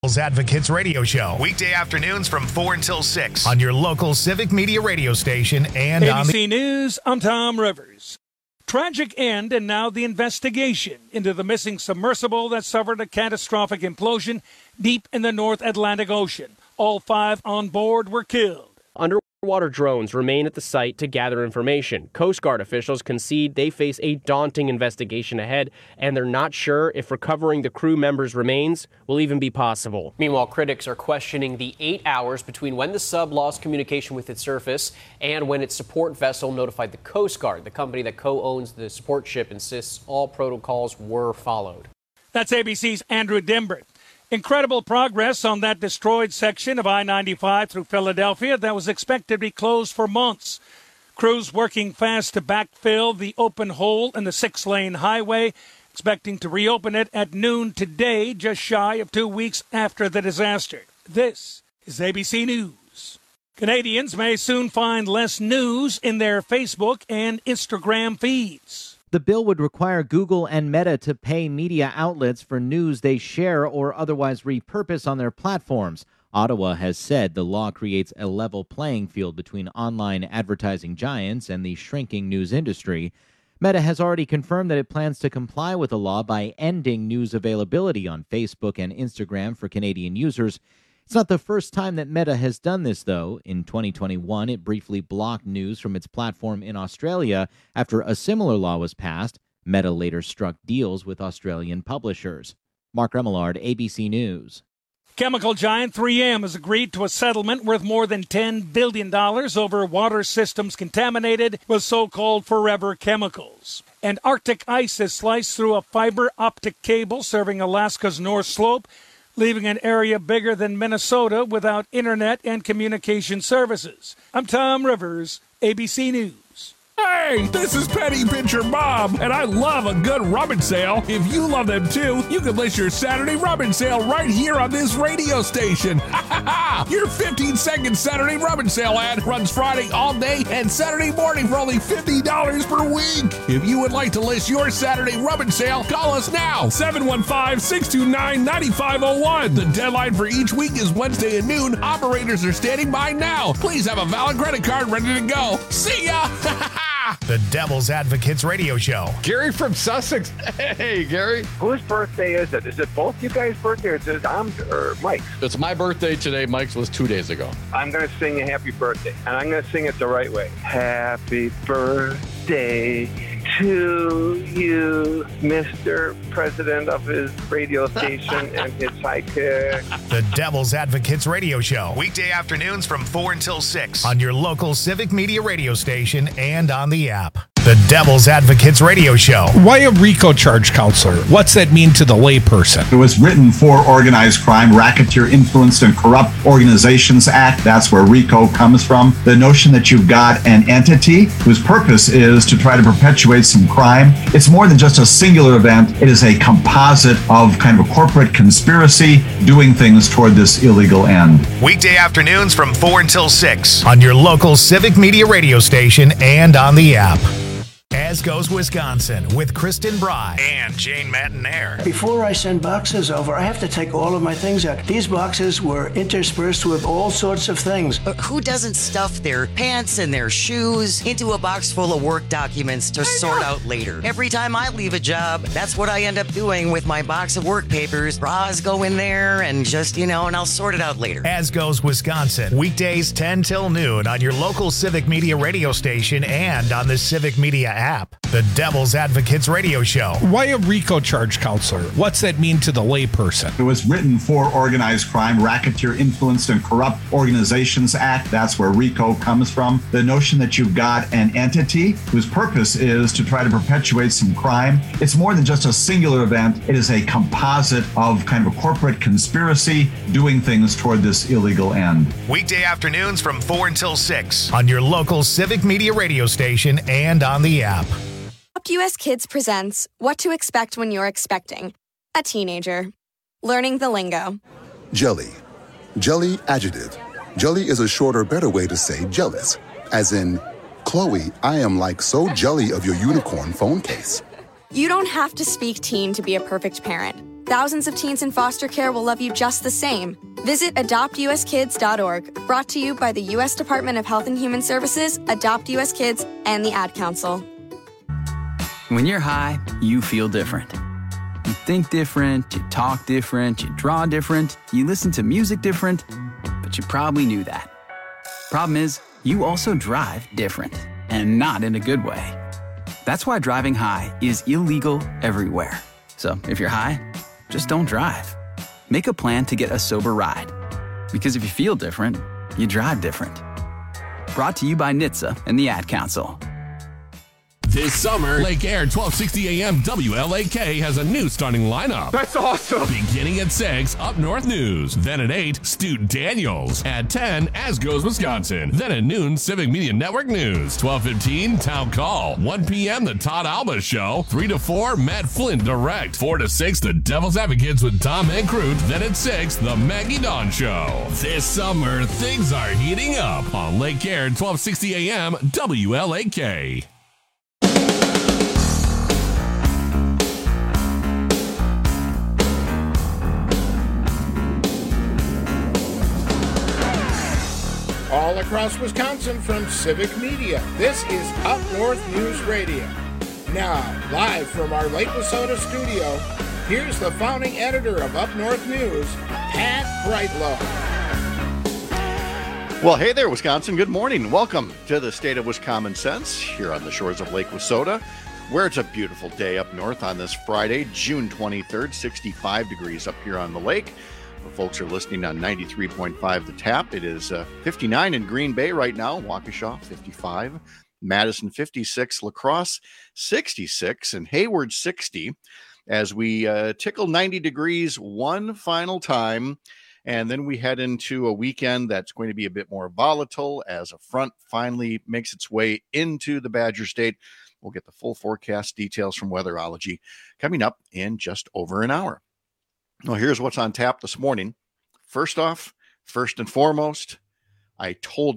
Devil's Advocates Radio Show. Weekday afternoons from 4 until 6 on your local Civic Media radio station and on ABC News, I'm Tom Rivers. Tragic end and now the investigation into the missing submersible that suffered a catastrophic implosion deep in the North Atlantic Ocean. All 5 on board were killed. Underwater drones remain at the site to gather information. Coast Guard officials concede they face a daunting investigation ahead, and they're not sure if recovering the crew members' remains will even be possible. Meanwhile, critics are questioning the 8 hours between when the sub lost communication with its surface and when its support vessel notified the Coast Guard. The company that co-owns the support ship insists all protocols were followed. That's ABC's Andrew Dimbert. Incredible progress on that destroyed section of I-95 through Philadelphia that was expected to be closed for months. Crews working fast to backfill the open hole in the 6-lane highway, expecting to reopen it at noon today, just shy of 2 weeks after the disaster. This is ABC News. Canadians may soon find less news in their Facebook and Instagram feeds. The bill would require Google and Meta to pay media outlets for news they share or otherwise repurpose on their platforms. Ottawa has said the law creates a level playing field between online advertising giants and the shrinking news industry. Meta has already confirmed that it plans to comply with the law by ending news availability on Facebook and Instagram for Canadian users. It's not the first time that Meta has done this, though. In 2021, it briefly blocked news from its platform in Australia after a similar law was passed. Meta later struck deals with Australian publishers. Mark Remillard, ABC News. Chemical giant 3M has agreed to a settlement worth more than $10 billion over water systems contaminated with so-called forever chemicals. And Arctic ice has sliced through a fiber optic cable serving Alaska's North Slope, leaving an area bigger than Minnesota without internet and communication services. I'm Tom Rivers, ABC News. Hey, this is Petty Pitcher Bob, and I love a good rummage sale. If you love them too, you can list your Saturday rummage sale right here on this radio station. Your 15-second Saturday rummage sale ad runs Friday all day and Saturday morning for only $50 per week. If you would like to list your Saturday rummage sale, call us now, 715-629-9501. The deadline for each week is Wednesday at noon. Operators are standing by now. Please have a valid credit card ready to go. See ya! The Devil's Advocates Radio Show. Gary from Sussex. Hey, Gary. Whose birthday is it? Is it both you guys' birthday, or is it Tom's or Mike's? It's my birthday today. Mike's was 2 days ago. I'm going to sing a happy birthday, and I'm going to sing it the right way. Happy birthday to you, Mr. President of his radio station and his sidekick. The Devil's Advocates Radio Show. Weekday afternoons from 4 until 6 on your local Civic Media radio station and on the app. The Devil's Advocates Radio Show. Why a RICO charge, counselor? What's that mean to the layperson? It was written for Organized Crime, Racketeer Influenced and Corrupt Organizations Act. That's where RICO comes from. The notion that you've got an entity whose purpose is to try to perpetuate some crime. It's more than just a singular event. It is a composite of kind of a corporate conspiracy doing things toward this illegal end. Weekday afternoons from 4 until 6 on your local Civic Media radio station and on the app. As Goes Wisconsin with Kristen Bry and Jane Matinaire. Before I send boxes over, I have to take all of my things out. These boxes were interspersed with all sorts of things. Who doesn't stuff their pants and their shoes into a box full of work documents to sort out later? Every time I leave a job, that's what I end up doing with my box of work papers. Bras go in there and just, and I'll sort it out later. As Goes Wisconsin, weekdays 10 till noon on your local Civic Media radio station and on the Civic Media app. The Devil's Advocates Radio Show. Why a RICO charge, counselor? What's that mean to the layperson? It was written for Organized Crime, Racketeer Influenced and Corrupt Organizations Act. That's where RICO comes from. The notion that you've got an entity whose purpose is to try to perpetuate some crime. It's more than just a singular event. It is a composite of kind of a corporate conspiracy doing things toward this illegal end. Weekday afternoons from 4 until 6 on your local Civic Media radio station and on the app. US Kids presents What to Expect When You're Expecting a Teenager. Learning the lingo. Jelly. Jelly adjective. Jelly is a shorter, better way to say jealous. As in, Chloe, I am like so jelly of your unicorn phone case. You don't have to speak teen to be a perfect parent. Thousands of teens in foster care will love you just the same. Visit adoptuskids.org, brought to you by the U.S. Department of Health and Human Services, Adopt U.S. Kids, and the Ad Council. When you're high, you feel different. You think different, you talk different, you draw different, you listen to music different, but you probably knew that. Problem is, you also drive different, and not in a good way. That's why driving high is illegal everywhere. So if you're high, just don't drive. Make a plan to get a sober ride. Because if you feel different, you drive different. Brought to you by NHTSA and the Ad Council. This summer, Lake Air 1260 AM WLAK has a new starting lineup. That's awesome. Beginning at 6, Up North News. Then at 8, Stu Daniels. At 10, As Goes Wisconsin. Then at noon, Civic Media Network News. 12:15, Town Call. 1 p.m., The Todd Alba Show. 3 to 4, Matt Flynn Direct. 4 to 6, The Devil's Advocates with Tom and Crute. Then at 6, The Maggie Dawn Show. This summer, things are heating up on Lake Air 1260 AM WLAK. All across Wisconsin from Civic Media, this is Up North News Radio. Now, live from our Lake Wissota studio, here's the founding editor of Up North News, Pat Brightlow. Well, hey there, Wisconsin. Good morning. Welcome to the state of Wiscommon Sense here on the shores of Lake Wissota, where it's a beautiful day up north on this Friday, June 23rd, 65 degrees up here on the lake. Folks are listening on 93.5 The Tap. It is 59 in Green Bay right now. Waukesha, 55. Madison, 56. La Crosse, 66. And Hayward, 60. As we tickle 90 degrees one final time. And then we head into a weekend that's going to be a bit more volatile as a front finally makes its way into the Badger State. We'll get the full forecast details from Weatherology coming up in just over an hour. Well, here's what's on tap this morning. First off, first and foremost, I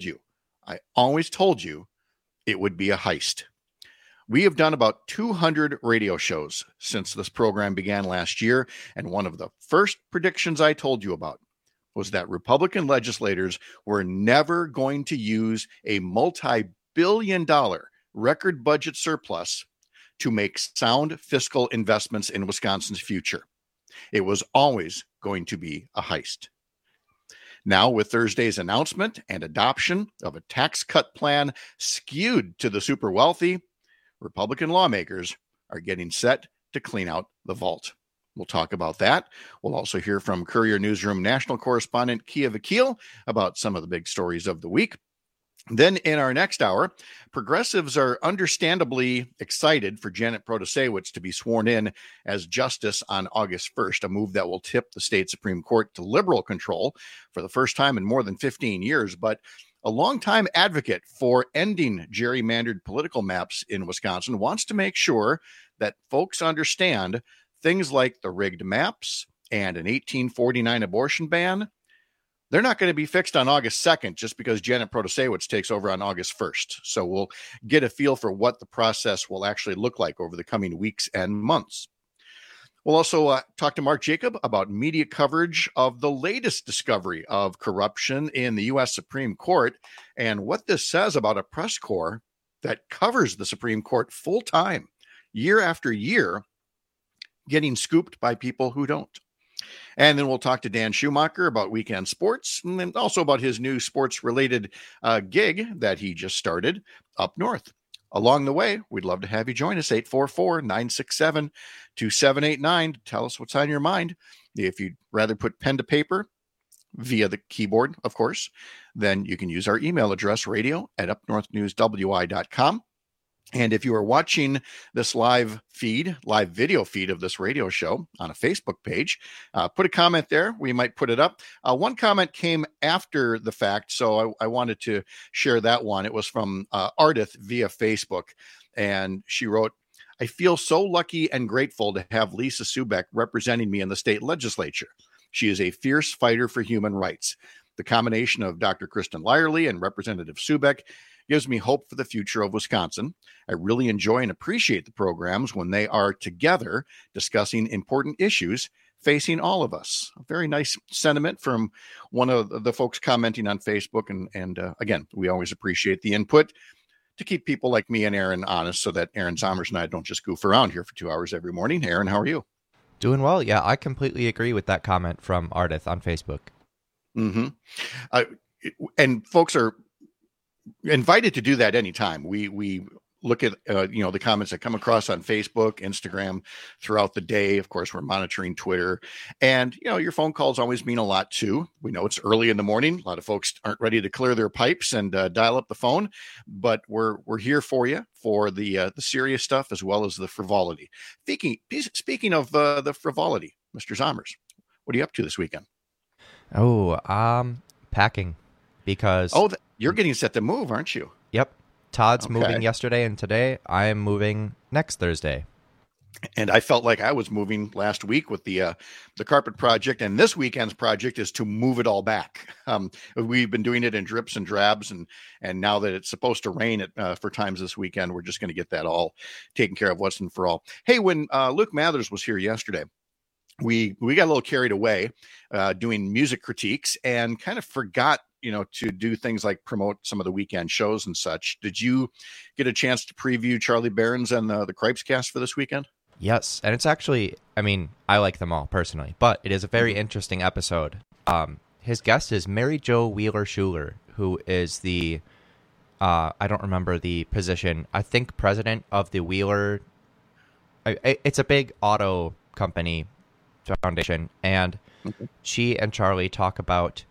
always told you it would be a heist. We have done about 200 radio shows since this program began last year, and one of the first predictions I told you about was that Republican legislators were never going to use a multi-billion-dollar record budget surplus to make sound fiscal investments in Wisconsin's future. It was always going to be a heist. Now, with Thursday's announcement and adoption of a tax cut plan skewed to the super wealthy, Republican lawmakers are getting set to clean out the vault. We'll talk about that. We'll also hear from Courier Newsroom national correspondent Kia Vakil about some of the big stories of the week. Then in our next hour, progressives are understandably excited for Janet Protasiewicz to be sworn in as justice on August 1st, a move that will tip the state Supreme Court to liberal control for the first time in more than 15 years. But a longtime advocate for ending gerrymandered political maps in Wisconsin wants to make sure that folks understand things like the rigged maps and an 1849 abortion ban. They're not going to be fixed on August 2nd just because Janet Protasiewicz takes over on August 1st. So we'll get a feel for what the process will actually look like over the coming weeks and months. We'll also talk to Mark Jacob about media coverage of the latest discovery of corruption in the U.S. Supreme Court and what this says about a press corps that covers the Supreme Court full time, year after year, getting scooped by people who don't. And then we'll talk to Dan Schumacher about weekend sports and then also about his new sports-related gig that he just started up north. Along the way, we'd love to have you join us, 844-967-2789, to tell us what's on your mind. If you'd rather put pen to paper via the keyboard, of course, then you can use our email address, radio@upnorthnewswi.com. And if you are watching this live video feed of this radio show on a Facebook page, put a comment there. We might put it up. One comment came after the fact, so I wanted to share that one. It was from Ardith via Facebook, and she wrote, "I feel so lucky and grateful to have Lisa Subeck representing me in the state legislature. She is a fierce fighter for human rights. The combination of Dr. Kristen Lyerly and Representative Subeck gives me hope for the future of Wisconsin. I really enjoy and appreciate the programs when they are together discussing important issues facing all of us. A very nice sentiment from one of the folks commenting on Facebook. And again, we always appreciate the input to keep people like me and Aaron honest so that Aaron Zommers and I don't just goof around here for 2 hours every morning. Aaron, how are you? Doing well. Yeah, I completely agree with that comment from Ardith on Facebook. Mm-hmm. And folks are invited to do that anytime. We look at, the comments that come across on Facebook, Instagram throughout the day. Of course, we're monitoring Twitter, and, your phone calls always mean a lot too. We know it's early in the morning. A lot of folks aren't ready to clear their pipes and dial up the phone, but we're here for you for the serious stuff as well as the frivolity. Speaking of the frivolity, Mr. Zommers, what are you up to this weekend? Packing, because you're getting set to move, aren't you? Yep. Todd's moving yesterday, and today I am moving next Thursday. And I felt like I was moving last week with the carpet project, and this weekend's project is to move it all back. We've been doing it in drips and drabs, and now that it's supposed to rain for times this weekend, we're just going to get that all taken care of once and for all. Hey, when Luke Mathers was here yesterday, we got a little carried away doing music critiques and kind of forgot to do things like promote some of the weekend shows and such. Did you get a chance to preview Charlie Barron's and the Cripes Cast for this weekend? Yes, and it's actually, I like them all personally, but it is a very interesting episode. His guest is Mary Jo Wheeler-Schuler, who is the, I don't remember the position, I think president of the Wheeler, it's a big auto company foundation, and she and Charlie talk about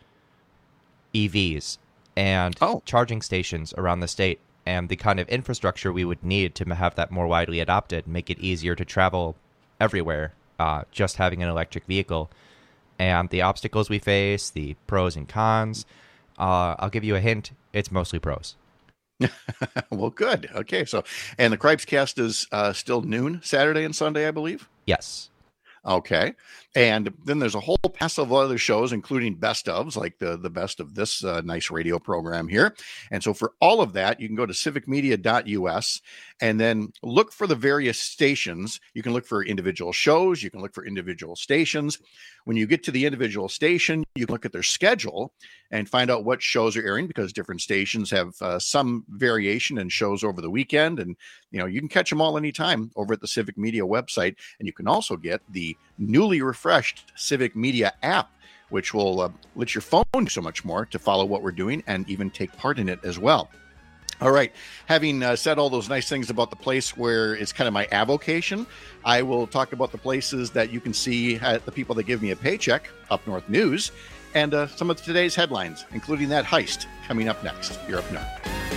EVs and charging stations around the state and the kind of infrastructure we would need to have that more widely adopted, make it easier to travel everywhere, just having an electric vehicle, and the obstacles we face, the pros and cons. I'll give you a hint. It's mostly pros. Well, good. Okay. So, and the Cripes Cast is still noon, Saturday and Sunday, I believe? Yes. Okay. And then there's a whole pass of other shows, including best ofs, like the best of this nice radio program here. And so for all of that, you can go to civicmedia.us and then look for the various stations. You can look for individual shows. You can look for individual stations. When you get to the individual station, you can look at their schedule and find out what shows are airing, because different stations have some variation in shows over the weekend. And, you can catch them all anytime over at the Civic Media website. And you can also get the newly refreshed Civic Media app, which will let your phone do so much more to follow what we're doing and even take part in it as well. All right. Having said all those nice things about the place where it's kind of my avocation, I will talk about the places that you can see at the people that give me a paycheck, Up North News, and some of today's headlines, including that heist coming up next. You're Up North.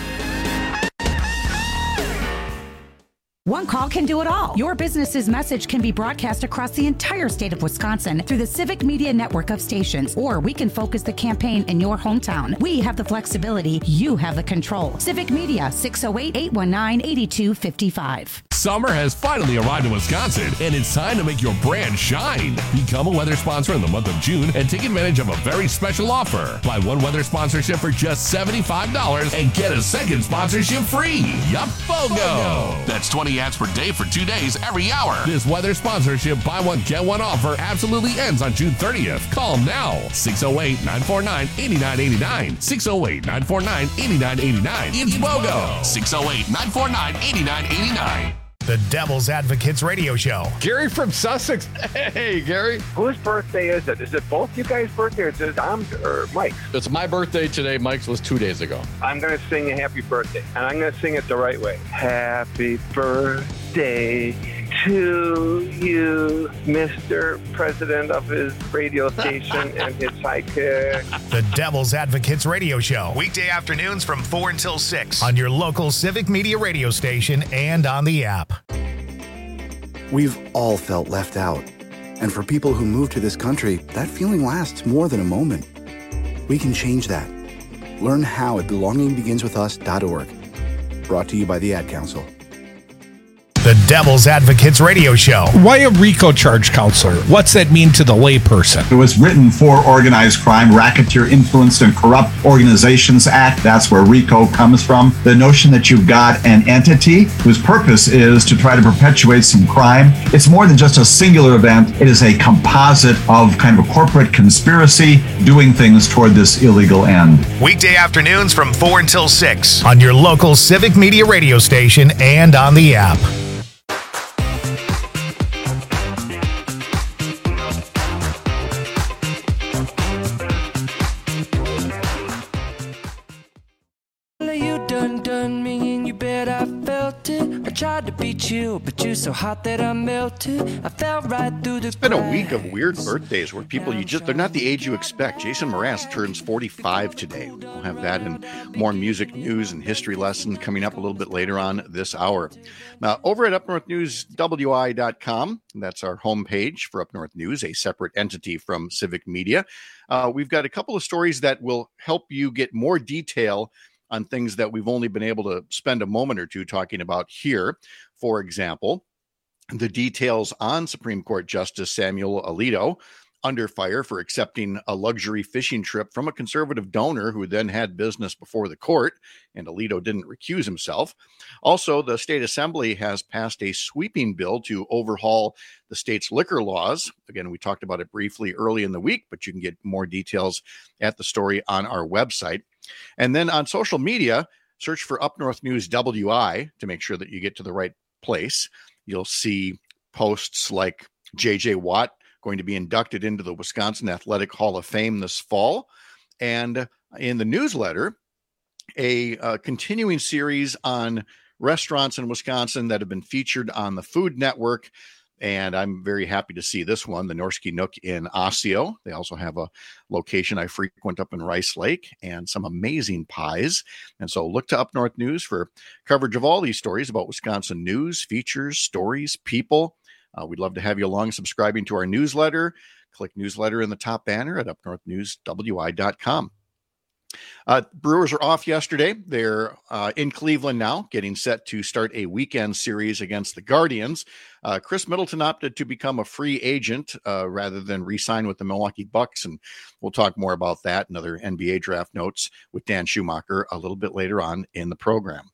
One call can do it all. Your business's message can be broadcast across the entire state of Wisconsin through the Civic Media network of stations, or we can focus the campaign in your hometown. We have the flexibility. You have the control. Civic Media, 608-819-8255. Summer has finally arrived in Wisconsin, and it's time to make your brand shine. Become a weather sponsor in the month of June and take advantage of a very special offer. Buy one weather sponsorship for just $75 and get a second sponsorship free. Yup, BOGO! That's 20 ads per day for 2 days every hour. This weather sponsorship buy one get one offer absolutely ends on June 30th. Call now, 608-949-8989. 608-949-8989. It's BOGO. 608-949-8989. The Devil's Advocates Radio Show. Gary from Sussex. Hey, Gary. Whose birthday is it? Is it both you guys' birthday, or is it Dom's or Mike's? It's my birthday today. Mike's was 2 days ago. I'm going to sing a happy birthday, and I'm going to sing it the right way. Happy birthday to you, Mr. President of his radio station and his sidekick. The Devil's Advocates Radio Show. Weekday afternoons from 4 until 6 on your local Civic Media radio station and on the app. We've all felt left out. And for people who move to this country, that feeling lasts more than a moment. We can change that. Learn how at belongingbeginswithus.org. Brought to you by the Ad Council. the Devil's Advocates Radio Show. Why a RICO charge, counselor? What's that mean to the layperson? It was written for Organized Crime, Racketeer Influenced and Corrupt Organizations Act. That's where RICO comes from. The notion that you've got an entity whose purpose is to try to perpetuate some crime. It's more than just a singular event. It is a composite of kind of a corporate conspiracy doing things toward this illegal end. Weekday afternoons from 4 until 6 on your local Civic Media radio station and on the app. Tried to beat you, but you're so hot that I melted. I fell right through the. It's been a week of weird birthdays where people they're not the age you expect. Jason Mraz turns 45 today. We'll have that and more music news and history lessons coming up a little bit later on this hour. Now, over at UpNorthNewsWI.com, that's our homepage for Up North News, a separate entity from Civic Media. We've got a couple of stories that will help you get more detail on things that we've only been able to spend a moment or two talking about here. For example, the details on Supreme Court Justice Samuel Alito under fire for accepting a luxury fishing trip from a conservative donor who then had business before the court, and Alito didn't recuse himself. Also, the state assembly has passed a sweeping bill to overhaul the state's liquor laws. Again, we talked about it briefly early in the week, but you can get more details at the story on our website. And then on social media, search for Up North News WI to make sure that you get to the right place. You'll see posts like J.J. Watt going to be inducted into the Wisconsin Athletic Hall of Fame this fall. And in the newsletter, a continuing series on restaurants in Wisconsin that have been featured on the Food Network. And I'm very happy to see this one, the Norski Nook in Osseo. They also have a location I frequent up in Rice Lake and some amazing pies. And so look to Up North News for coverage of all these stories about Wisconsin news, features, stories, people. We'd love to have you along subscribing to our newsletter. Click newsletter in the top banner at UpNorthNewsWI.com. Brewers are off yesterday. They're in Cleveland now, getting set to start a weekend series against the Guardians. Chris Middleton opted to become a free agent rather than re-sign with the Milwaukee Bucks, and we'll talk more about that and other NBA draft notes with Dan Schumacher a little bit later on in the program.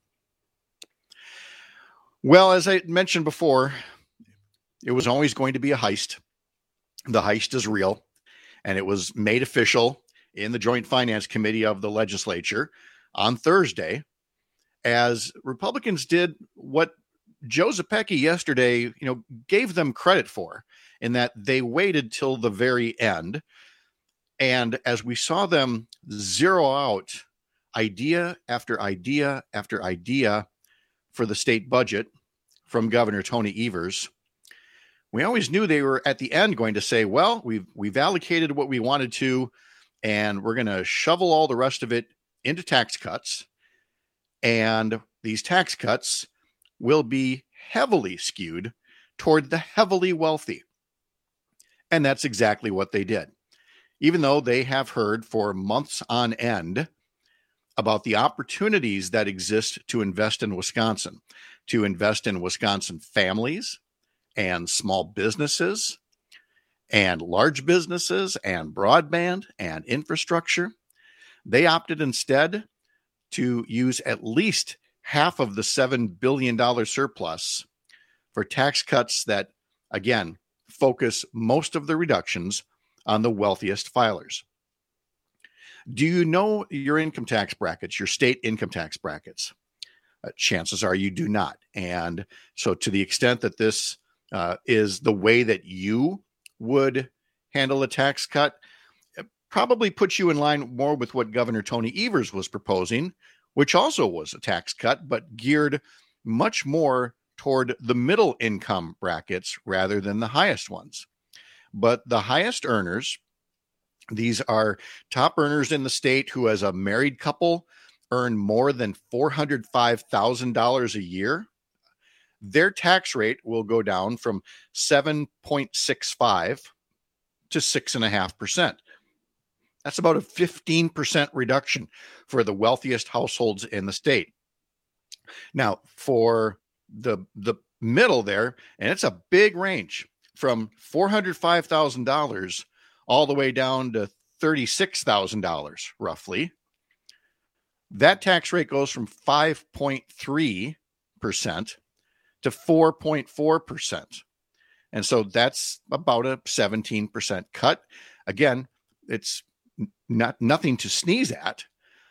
Well, as I mentioned before, it was always going to be a heist. The heist is real, and it was made official in the Joint Finance Committee of the legislature on Thursday, as Republicans did what Joe Zepecki yesterday, gave them credit for, in that they waited till the very end. And as we saw them zero out idea after idea after idea for the state budget from Governor Tony Evers, we always knew they were at the end going to say, well, we've allocated what we wanted to, and we're going to shovel all the rest of it into tax cuts. And these tax cuts will be heavily skewed toward the heavily wealthy. And that's exactly what they did. Even though they have heard for months on end about the opportunities that exist to invest in Wisconsin, to invest in Wisconsin families and small businesses and large businesses and broadband and infrastructure, they opted instead to use at least half of the $7 billion surplus for tax cuts that, again, focus most of the reductions on the wealthiest filers. Do you know your income tax brackets, your state income tax brackets? Chances are you do not. And so to the extent that this is the way that you would handle a tax cut, it probably puts you in line more with what Governor Tony Evers was proposing, which also was a tax cut, but geared much more toward the middle income brackets rather than the highest ones. But the highest earners, these are top earners in the state who, as a married couple, earn more than $405,000 a year. Their tax rate will go down from 7.65 to 6.5%. That's about a 15% reduction for the wealthiest households in the state. Now, for the middle there, and it's a big range from $405,000 all the way down to $36,000 roughly. That tax rate goes from 5.3% to 4.4%. And so that's about a 17% cut. Again, it's nothing to sneeze at,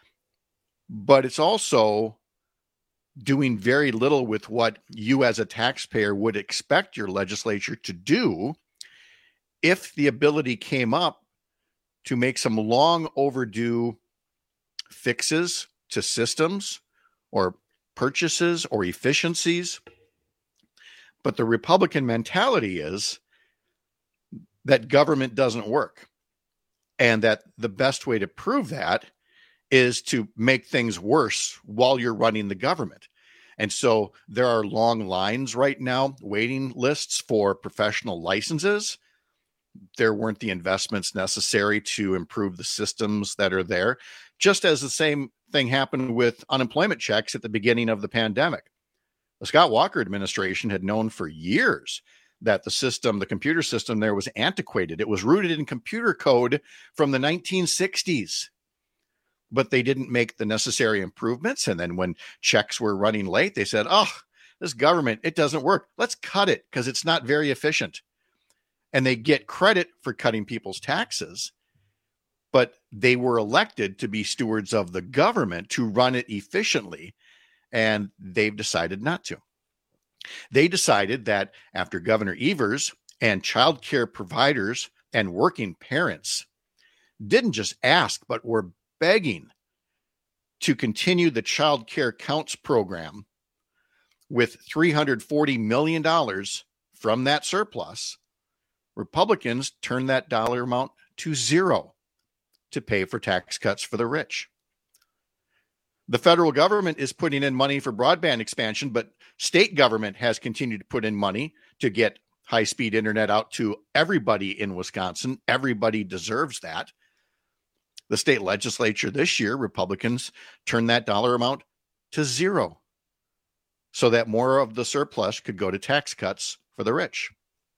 but it's also doing very little with what you as a taxpayer would expect your legislature to do if the ability came up to make some long overdue fixes to systems or purchases or efficiencies. But the Republican mentality is that government doesn't work, and that the best way to prove that is to make things worse while you're running the government. And so there are long lines right now, waiting lists for professional licenses. There weren't the investments necessary to improve the systems that are there, just as the same thing happened with unemployment checks at the beginning of the pandemic. The Scott Walker administration had known for years that the computer system there was antiquated. It was rooted in computer code from the 1960s, but they didn't make the necessary improvements. And then when checks were running late, they said, oh, this government, it doesn't work. Let's cut it because it's not very efficient. And they get credit for cutting people's taxes, but they were elected to be stewards of the government to run it efficiently. And they've decided not to. They decided that after Governor Evers and child care providers and working parents didn't just ask, but were begging to continue the Child Care Counts program with $340 million from that surplus, Republicans turned that dollar amount to zero to pay for tax cuts for the rich. The federal government is putting in money for broadband expansion, but state government has continued to put in money to get high-speed internet out to everybody in Wisconsin. Everybody deserves that. The state legislature this year, Republicans turned that dollar amount to zero so that more of the surplus could go to tax cuts for the rich.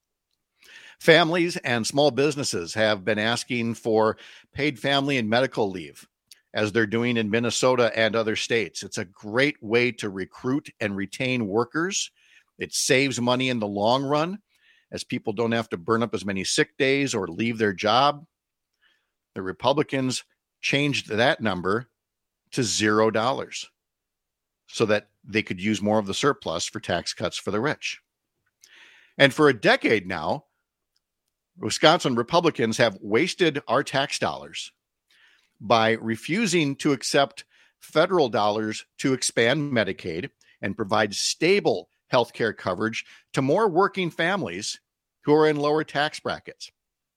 Families and small businesses have been asking for paid family and medical leave, as they're doing in Minnesota and other states. It's a great way to recruit and retain workers. It saves money in the long run, as people don't have to burn up as many sick days or leave their job. The Republicans changed that number to $0 so that they could use more of the surplus for tax cuts for the rich. And for a decade now, Wisconsin Republicans have wasted our tax dollars by refusing to accept federal dollars to expand Medicaid and provide stable health care coverage to more working families who are in lower tax brackets.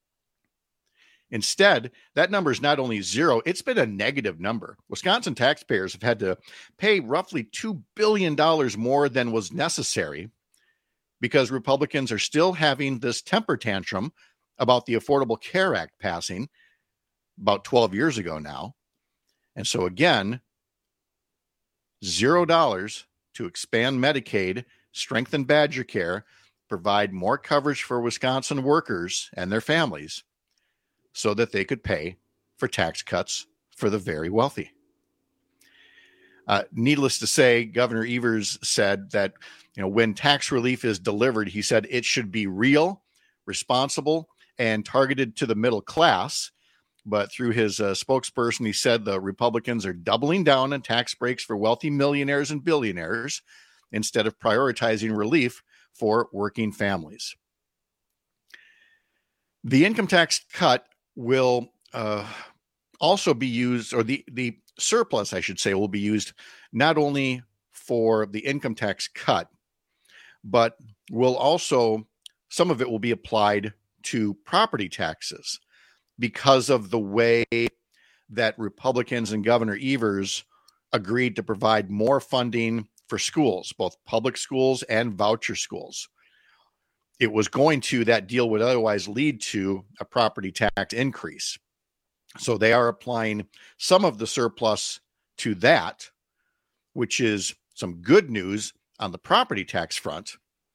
Instead, that number is not only zero, it's been a negative number. Wisconsin taxpayers have had to pay roughly $2 billion more than was necessary because Republicans are still having this temper tantrum about the Affordable Care Act passing about 12 years ago now. And so again, $0 to expand Medicaid, strengthen Badger Care, provide more coverage for Wisconsin workers and their families so that they could pay for tax cuts for the very wealthy. Needless to say, Governor Evers said that, when tax relief is delivered, he said it should be real, responsible, and targeted to the middle class. But through his spokesperson, he said the Republicans are doubling down on tax breaks for wealthy millionaires and billionaires instead of prioritizing relief for working families. The income tax cut will also be used, or the surplus, I should say, will be used not only for the income tax cut, but will also, some of it will be applied to property taxes because of the way that Republicans and Governor Evers agreed to provide more funding for schools, both public schools and voucher schools. It was that deal would otherwise lead to a property tax increase. So they are applying some of the surplus to that, which is some good news on the property tax front.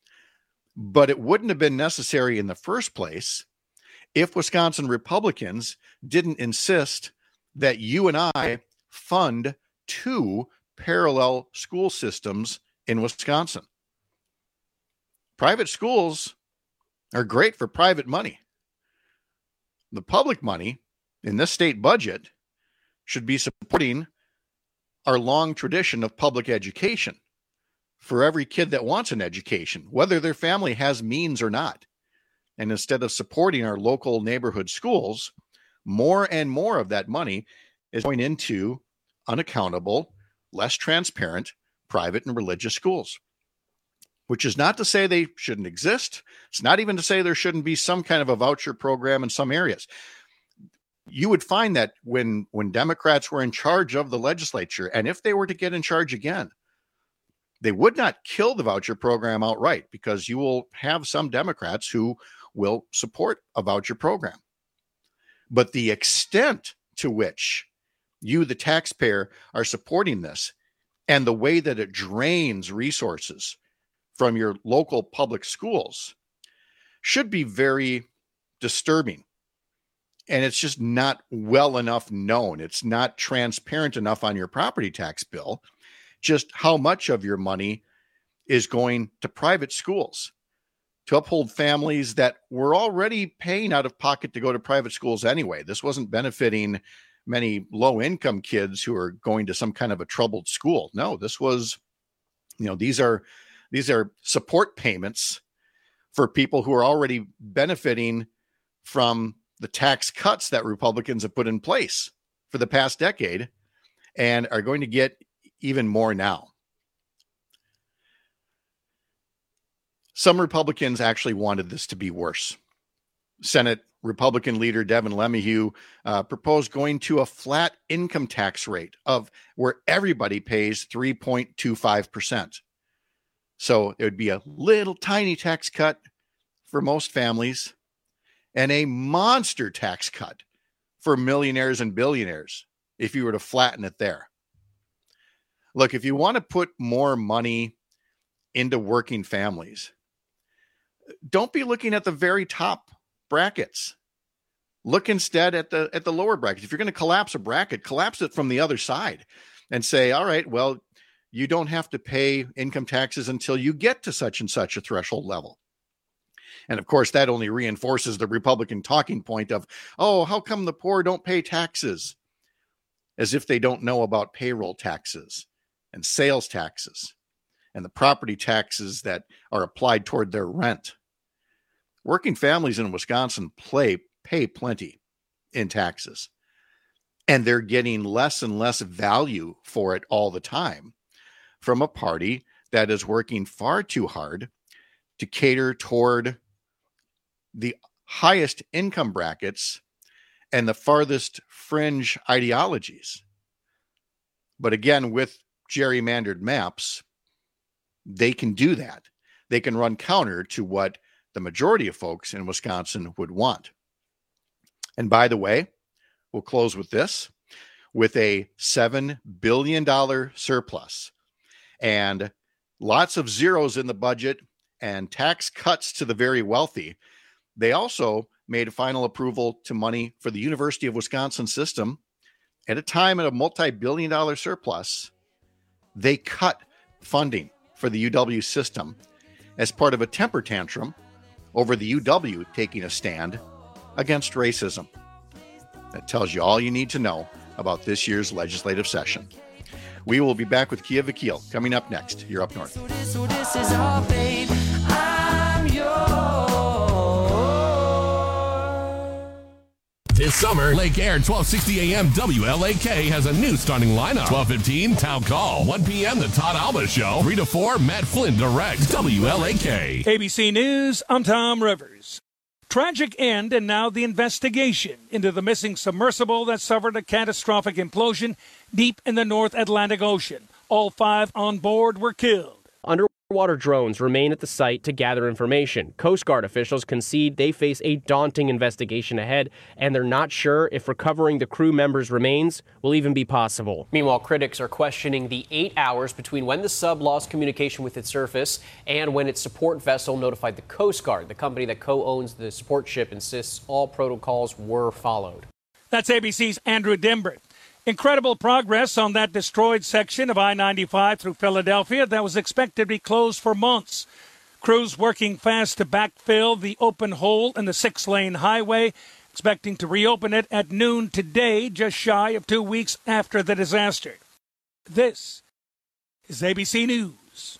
But it wouldn't have been necessary in the first place if Wisconsin Republicans didn't insist that you and I fund 2 parallel school systems in Wisconsin. Private schools are great for private money. The public money in this state budget should be supporting our long tradition of public education for every kid that wants an education, whether their family has means or not. And instead of supporting our local neighborhood schools, more and more of that money is going into unaccountable, less transparent, private and religious schools. Which is not to say they shouldn't exist. It's not even to say there shouldn't be some kind of a voucher program in some areas. You would find that when Democrats were in charge of the legislature, and if they were to get in charge again, they would not kill the voucher program outright, because you will have some Democrats who will support a voucher program. But the extent to which you, the taxpayer, are supporting this, and the way that it drains resources from your local public schools, should be very disturbing. And it's just not well enough known. It's not transparent enough on your property tax bill, just how much of your money is going to private schools to uphold families that were already paying out of pocket to go to private schools anyway. This wasn't benefiting many low-income kids who are going to some kind of a troubled school. No, this was, these are support payments for people who are already benefiting from the tax cuts that Republicans have put in place for the past decade and are going to get even more now. Some Republicans actually wanted this to be worse. Senate Republican leader Devin LeMahieu proposed going to a flat income tax rate of where everybody pays 3.25%. So it would be a little tiny tax cut for most families and a monster tax cut for millionaires and billionaires if you were to flatten it there. Look, if you want to put more money into working families, don't be looking at the very top brackets. Look instead at the lower brackets. If you're going to collapse a bracket, collapse it from the other side and say, all right, well, you don't have to pay income taxes until you get to such and such a threshold level. And of course, that only reinforces the Republican talking point of, oh, how come the poor don't pay taxes? As if they don't know about payroll taxes and sales taxes and the property taxes that are applied toward their rent. Working families in Wisconsin pay plenty in taxes, and they're getting less and less value for it all the time from a party that is working far too hard to cater toward the highest income brackets and the farthest fringe ideologies. But again, with gerrymandered maps, they can do that. They can run counter to what the majority of folks in Wisconsin would want. And by the way, we'll close with this, with a $7 billion surplus and lots of zeros in the budget and tax cuts to the very wealthy. They also made a final approval to money for the University of Wisconsin system at a time at a multi-billion-dollar surplus. They cut funding for the UW system as part of a temper tantrum over the UW taking a stand against racism. That tells you all you need to know about this year's legislative session. We will be back with Kia Vakil coming up next. You're Up North. So this is all, babe. I'm yours. This summer, Lake Air 1260 AM WLAK has a new starting lineup. 12:15 Town Call. 1 p.m. The Todd Alba Show. 3 to 4 Matt Flynn directs WLAK. ABC News, I'm Tom Rivers. Tragic end and now the investigation into the missing submersible that suffered a catastrophic implosion deep in the North Atlantic Ocean. All 5 on board were killed. Underwater drones remain at the site to gather information. Coast Guard officials concede they face a daunting investigation ahead, and they're not sure if recovering the crew members' remains will even be possible. Meanwhile, critics are questioning the 8 hours between when the sub lost communication with its surface and when its support vessel notified the Coast Guard. The company that co-owns the support ship insists all protocols were followed. That's ABC's Andrew Dimbert. Incredible progress on that destroyed section of I-95 through Philadelphia that was expected to be closed for months. Crews working fast to backfill the open hole in the 6-lane highway, expecting to reopen it at noon today, just shy of 2 weeks after the disaster. This is ABC News.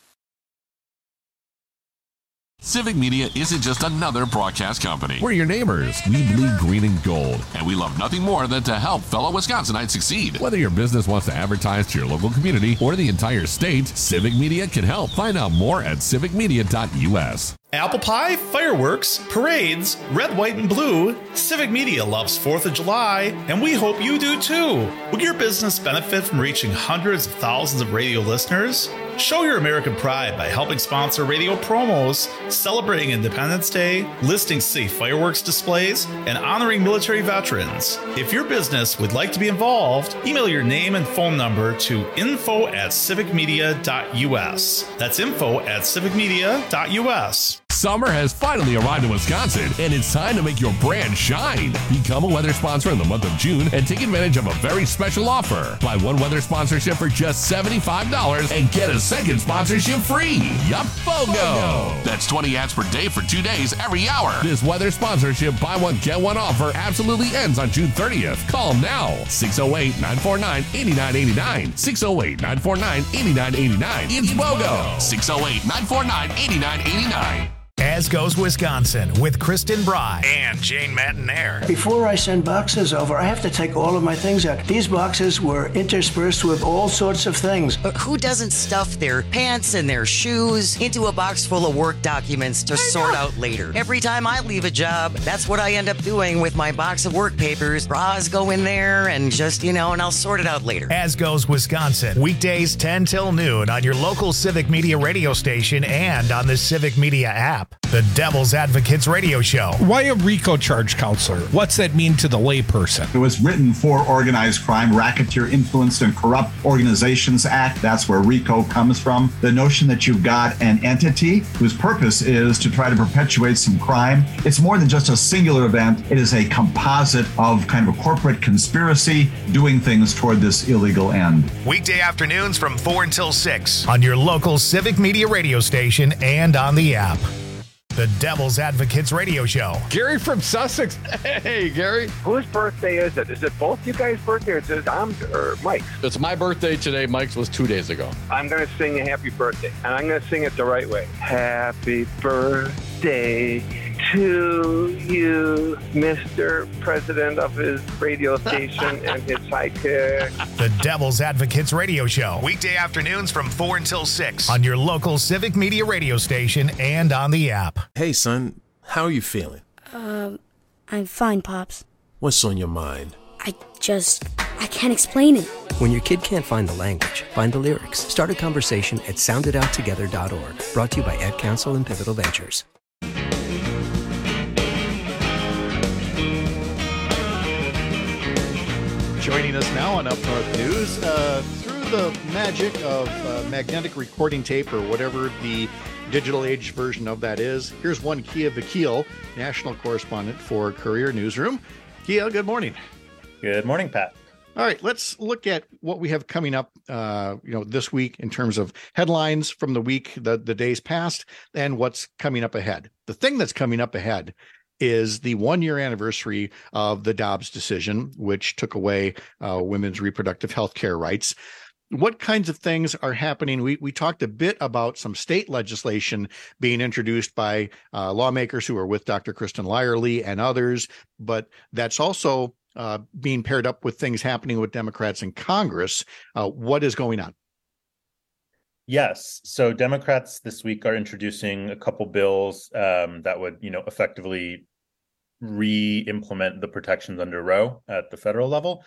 Civic Media isn't just another broadcast company. We're your neighbors. We bleed green and gold, and we love nothing more than to help fellow Wisconsinites succeed. Whether your business wants to advertise to your local community or the entire state, Civic Media can help. Find out more at civicmedia.us. Apple pie, fireworks, parades, red, white, and blue. Civic Media loves 4th of July, and we hope you do too. Will your business benefit from reaching hundreds of thousands of radio listeners? Show your American pride by helping sponsor radio promos, celebrating Independence Day, listing safe fireworks displays, and honoring military veterans. If your business would like to be involved, email your name and phone number to info@civicmedia.us. That's info@civicmedia.us. Summer has finally arrived in Wisconsin, and it's time to make your brand shine. Become a weather sponsor in the month of June and take advantage of a very special offer. Buy one weather sponsorship for just $75 and get a second sponsorship free. Yup, BOGO! That's 20 ads per day for 2 days every hour. This weather sponsorship buy one, get one offer absolutely ends on June 30th. Call now. 608-949-8989. 608-949-8989. It's BOGO. 608-949-8989. As Goes Wisconsin with Kristen Bry and Jane Matinair. Before I send boxes over, I have to take all of my things out. These boxes were interspersed with all sorts of things. But who doesn't stuff their pants and their shoes into a box full of work documents to sort out later? Every time I leave a job, that's what I end up doing with my box of work papers. Bras go in there and just, and I'll sort it out later. As Goes Wisconsin, weekdays 10 till noon on your local Civic Media radio station and on the Civic Media app. The Devil's Advocates Radio Show. Why a RICO charge counselor? What's that mean to the layperson? It was written for Organized Crime, Racketeer, Influenced, and Corrupt Organizations Act. That's where RICO comes from. The notion that you've got an entity whose purpose is to try to perpetuate some crime. It's more than just a singular event. It is a composite of kind of a corporate conspiracy doing things toward this illegal end. Weekday afternoons from 4 until 6 on your local Civic Media radio station and on the app. The Devil's Advocates Radio Show. Gary from Sussex. Hey, Gary. Whose birthday is it? Is it both you guys' birthday or is it Dom's or Mike's? It's my birthday today. Mike's was 2 days ago. I'm going to sing a happy birthday, and I'm going to sing it the right way. Happy birthday to you, Mr. President of his radio station and his sidekick. The Devil's Advocates Radio Show. Weekday afternoons from 4 until 6 on your local Civic Media radio station and on the app. Hey, son, how are you feeling? I'm fine, Pops. What's on your mind? I can't explain it. When your kid can't find the language, find the lyrics. Start a conversation at sounditouttogether.org. Brought to you by Ad Council and Pivotal Ventures. Joining us now on Up North News, through the magic of magnetic recording tape or whatever the digital age version of that is, here's one Kia Vakil, national correspondent for Courier Newsroom. Kia, good morning. Good morning, Pat. All right, let's look at what we have coming up, this week in terms of headlines from the week, the days past, and what's coming up ahead. The thing that's coming up ahead is the 1-year anniversary of the Dobbs decision, which took away women's reproductive health care rights. What kinds of things are happening? We talked a bit about some state legislation being introduced by lawmakers who are with Dr. Kristen Lyerly and others, but that's also being paired up with things happening with Democrats in Congress. What is going on? Yes. So Democrats this week are introducing a couple bills that would, effectively re-implement the protections under Roe at the federal level.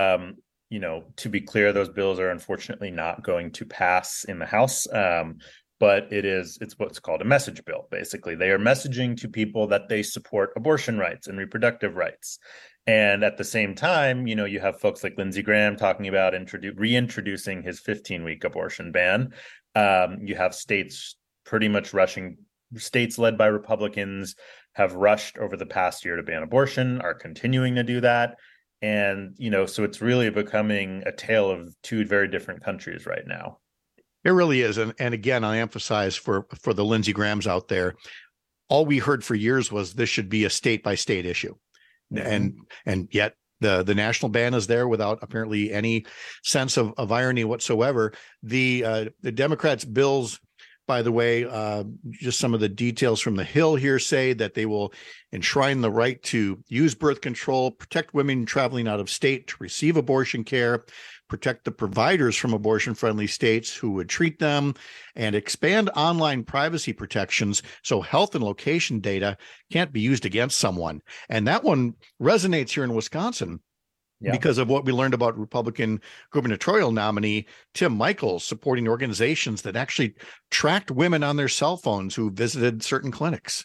To be clear, those bills are unfortunately not going to pass in the House. but it's what's called a message bill. Basically, they are messaging to people that they support abortion rights and reproductive rights. And at the same time, you have folks like Lindsey Graham talking about reintroducing his 15-week abortion ban. You have states pretty much rushing. States led by Republicans have rushed over the past year to ban abortion, are continuing to do that. And, so it's really becoming a tale of two very different countries right now. It really is. And again, I emphasize for the Lindsey Grahams out there, all we heard for years was this should be a state by state issue. Mm-hmm. And yet the national ban is there without apparently any sense of irony whatsoever. The Democrats' bills, by the way, just some of the details from the Hill here say that they will enshrine the right to use birth control, protect women traveling out of state to receive abortion care, protect the providers from abortion-friendly states who would treat them, and expand online privacy protections so health and location data can't be used against someone. And that one resonates here in Wisconsin. Yeah. Because of what we learned about Republican gubernatorial nominee Tim Michels supporting organizations that actually tracked women on their cell phones who visited certain clinics.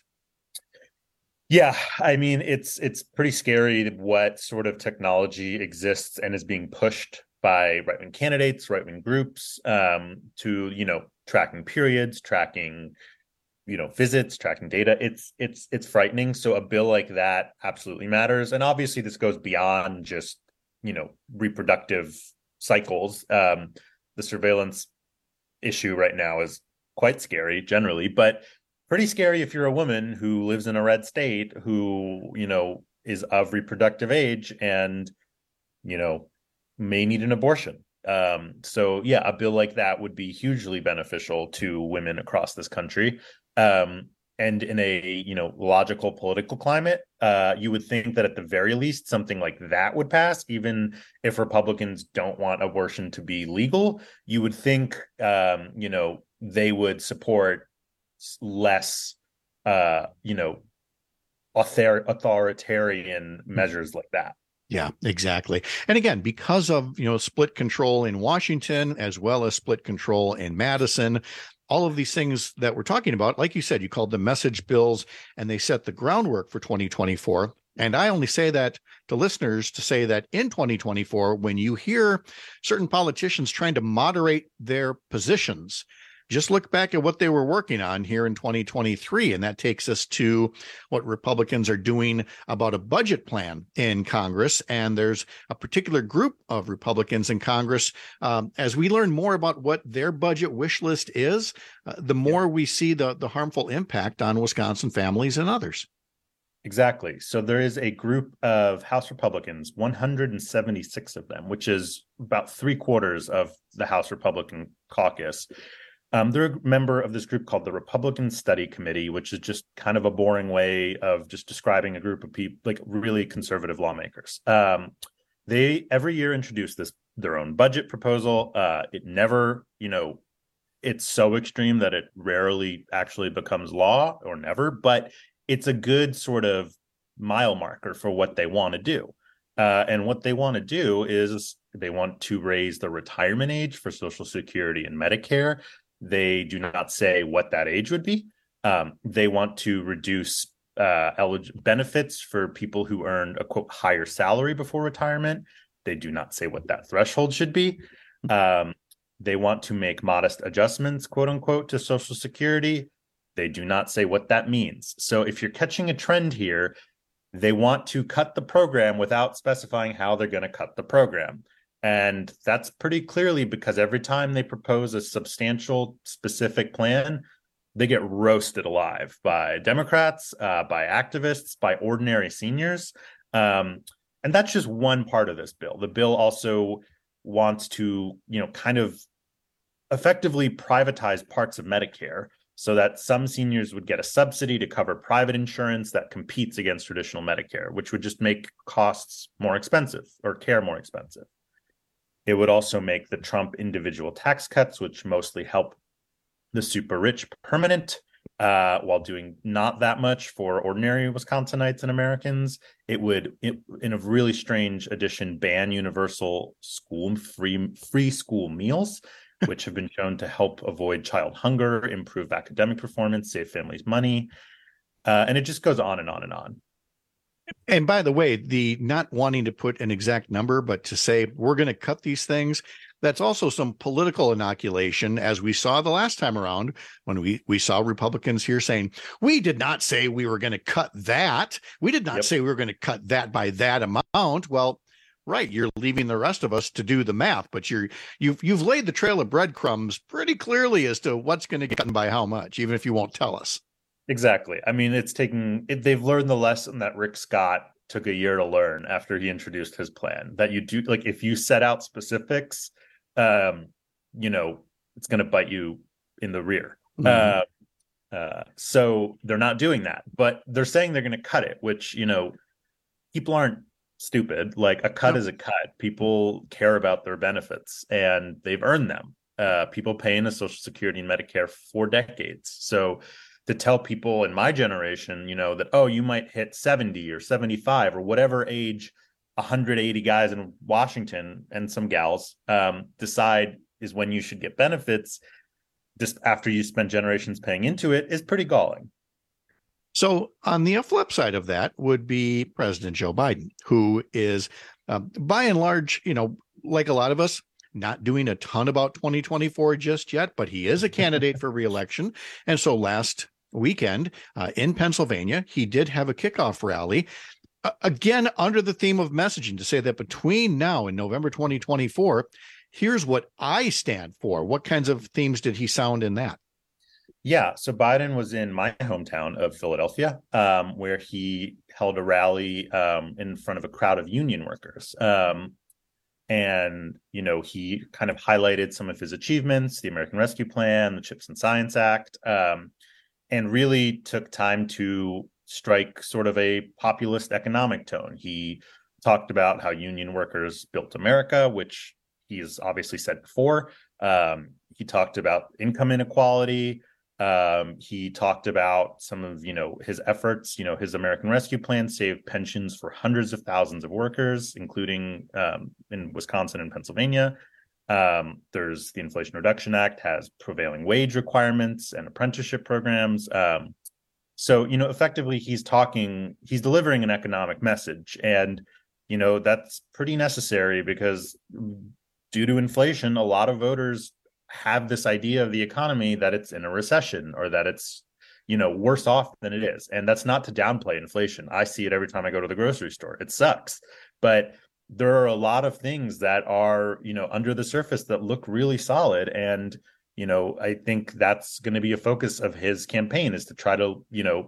Yeah, I mean, it's pretty scary what sort of technology exists and is being pushed by right-wing candidates, right-wing groups, to, tracking periods, tracking, visits, tracking data. It's frightening. So a bill like that absolutely matters. And obviously this goes beyond just reproductive cycles. The surveillance issue right now is quite scary generally, but pretty scary if you're a woman who lives in a red state who, is of reproductive age and, may need an abortion. So yeah, a bill like that would be hugely beneficial to women across this country. And in a logical political climate, you would think that at the very least something like that would pass, even if Republicans don't want abortion to be legal. You would think they would support less authoritarian measures like that. Yeah, exactly. And again, because of split control in Washington as well as split control in Madison, all of these things that we're talking about, like you said, you called them message bills, and they set the groundwork for 2024. And I only say that to listeners to say that in 2024, when you hear certain politicians trying to moderate their positions, just look back at what they were working on here in 2023. And that takes us to what Republicans are doing about a budget plan in Congress. And there's a particular group of Republicans in Congress. As we learn more about what their budget wish list is, the more we see the harmful impact on Wisconsin families and others. Exactly. So there is a group of House Republicans, 176 of them, which is about 3/4 of the House Republican caucus. They're a member of this group called the Republican Study Committee, which is just kind of a boring way of just describing a group of people, like really conservative lawmakers. They every year introduce their own budget proposal. It never, it's so extreme that it rarely actually becomes law, or never, but it's a good sort of mile marker for what they want to do. And what they want to do is they want to raise the retirement age for Social Security and Medicare. They do not say what that age would be. They want to reduce benefits for people who earned a quote higher salary before retirement. They do not say what that threshold should be. They want to make modest adjustments, quote unquote, to Social Security. They do not say what that means. So if you're catching a trend here, they want to cut the program without specifying how they're going to cut the program. And that's pretty clearly because every time they propose a substantial, specific plan, they get roasted alive by Democrats, by activists, by ordinary seniors. And that's just one part of this bill. The bill also wants to, kind of effectively privatize parts of Medicare so that some seniors would get a subsidy to cover private insurance that competes against traditional Medicare, which would just make costs more expensive or care more expensive. It would also make the Trump individual tax cuts, which mostly help the super rich, permanent, while doing not that much for ordinary Wisconsinites and Americans. It would, in a really strange addition, ban universal free school meals, which have been shown to help avoid child hunger, improve academic performance, save families money. And it just goes on and on and on. And by the way, the not wanting to put an exact number, but to say we're going to cut these things, that's also some political inoculation, as we saw the last time around when we saw Republicans here saying, we did not say we were going to cut that. We did not say we were going to cut that by that amount. Well, right, you're leaving the rest of us to do the math, but you've laid the trail of breadcrumbs pretty clearly as to what's going to get cut by how much, even if you won't tell us. Exactly. I mean, they've learned the lesson that Rick Scott took a year to learn after he introduced his plan, that you do, like, if you set out specifics, you know, it's going to bite you in the rear. So they're not doing that, but they're saying they're going to cut it, which, you know, people aren't stupid. Like, a cut is a cut. People care about their benefits and they've earned them. People pay into Social Security and Medicare for decades. So to tell people in my generation, you know, that, oh, you might hit 70 or 75 or whatever age 180 guys in Washington and some gals decide is when you should get benefits, just after you spend generations paying into it, is pretty galling. So on the flip side of that would be President Joe Biden, who is by and large, you know, like a lot of us, not doing a ton about 2024 just yet, but he is a candidate for reelection. And so last weekend in Pennsylvania, he did have a kickoff rally, again, under the theme of messaging, to say that between now and November 2024, here's what I stand for. What kinds of themes did he sound in that? Yeah, so Biden was in my hometown of Philadelphia, where he held a rally in front of a crowd of union workers. And, you know, he kind of highlighted some of his achievements, the American Rescue Plan, the CHIPS and Science Act, and really took time to strike sort of a populist economic tone. He talked about how union workers built America, which he's obviously said before. He talked about income inequality. He talked about some of, you know, his efforts. You know, his American Rescue Plan saved pensions for hundreds of thousands of workers, including in Wisconsin and Pennsylvania. There's the Inflation Reduction Act, has prevailing wage requirements and apprenticeship programs. So, you know, effectively he's delivering an economic message. And, you know, that's pretty necessary because due to inflation, a lot of voters have this idea of the economy that it's in a recession or that it's, you know, worse off than it is. And that's not to downplay inflation. I see it every time I go to the grocery store. It sucks. But there are a lot of things that are, you know, under the surface that look really solid. And, you know, I think that's going to be a focus of his campaign, is to try to, you know,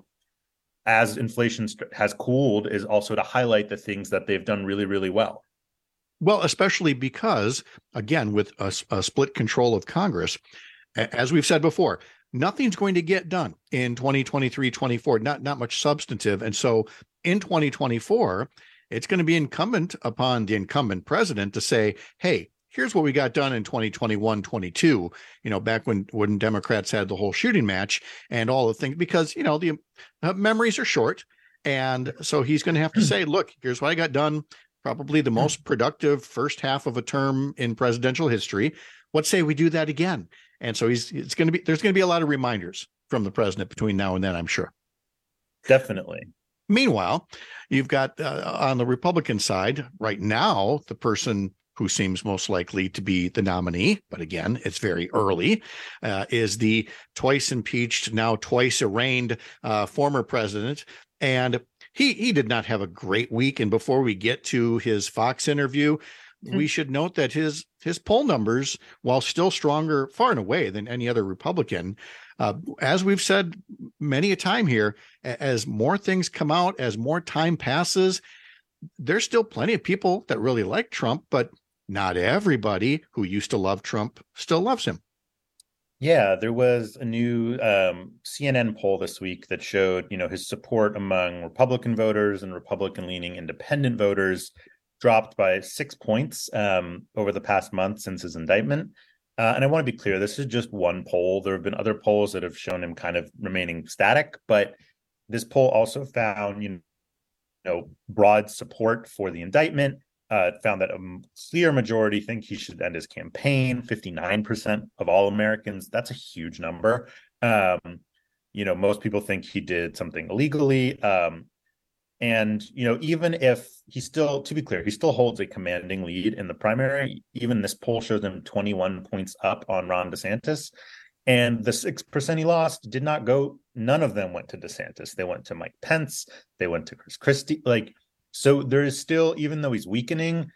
as inflation has cooled, is also to highlight the things that they've done really, really well. Well, especially because, again, with a split control of Congress, as we've said before, nothing's going to get done in 2023-24, not much substantive. And so in 2024, it's going to be incumbent upon the incumbent president to say, hey, here's what we got done in 2021-22, you know, back when Democrats had the whole shooting match and all the things, because, you know, the memories are short. And so he's going to have to say, look, here's what I got done. Probably the most productive first half of a term in presidential history. What say we do that again? And so there's going to be a lot of reminders from the president between now and then, I'm sure. Definitely. Meanwhile, you've got on the Republican side right now, the person who seems most likely to be the nominee, but again, it's very early, is the twice impeached, now twice arraigned former president. And he did not have a great week. And before we get to his Fox interview, we should note that his poll numbers, while still stronger far and away than any other Republican, as we've said many a time here, as more things come out, as more time passes, there's still plenty of people that really like Trump, but not everybody who used to love Trump still loves him. Yeah, there was a new CNN poll this week that showed, you know, his support among Republican voters and Republican-leaning independent voters dropped by 6 points over the past month since his indictment. And I want to be clear, this is just one poll. There have been other polls that have shown him kind of remaining static, but this poll also found, you know, broad support for the indictment. found that a clear majority think he should end his campaign. 59% of all Americans. That's a huge number. Most people think he did something illegally. And, even if he still, to be clear, he still holds a commanding lead in the primary. Even this poll shows him 21 points up on Ron DeSantis. And the 6% he lost did not go, none of them went to DeSantis. They went to Mike Pence. They went to Chris Christie. So there is still, even though he's weakening,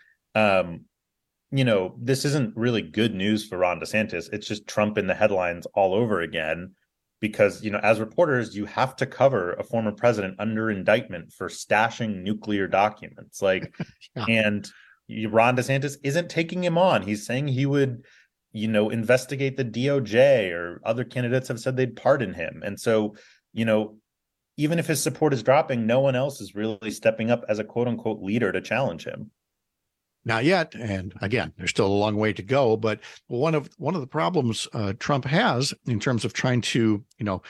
this isn't really good news for Ron DeSantis. It's just Trump in the headlines all over again. Because, as reporters, you have to cover a former president under indictment for stashing nuclear documents. And Ron DeSantis isn't taking him on. He's saying he would, investigate the DOJ, or other candidates have said they'd pardon him. And so, even if his support is dropping, no one else is really stepping up as a quote unquote leader to challenge him. Not yet, and again, there's still a long way to go. But one of the problems Trump has in terms of trying to,